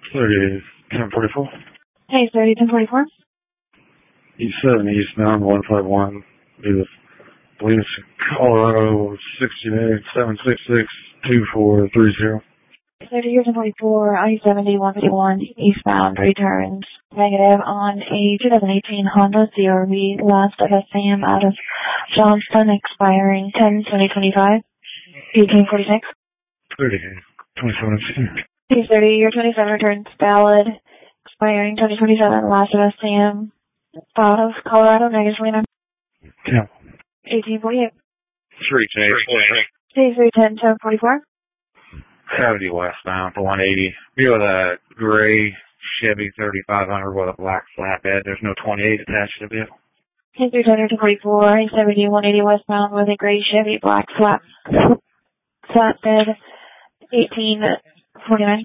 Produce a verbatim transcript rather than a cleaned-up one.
thirty, ten forty-four. Hey, thirty, ten forty-four. East seven, eastbound, one five one. Is, I believe it's Colorado, sixty-eight, seven six six, two four three zero. thirty years and forty-four, I seventy, one fifty-one, eastbound, returns negative on a two thousand eighteen Honda C R V, last of S A M out of Johnston, expiring ten twenty twenty-five, eighteen forty-six. thirty, twenty seventeen. T thirty, year twenty-seven, returns valid, expiring twenty twenty-seven, last of S A M out of Colorado, negative twenty-nine. Yeah. eighteen forty-eight. three ten, T three ten, ten forty-four. seventy westbound for one eighty. Be with a gray Chevy thirty-five hundred with a black flatbed. There's no twenty-eight attached to the vehicle. T three ten, ten forty-four, seventy, one eighty westbound with a gray Chevy black flat flatbed, eighteen forty-nine.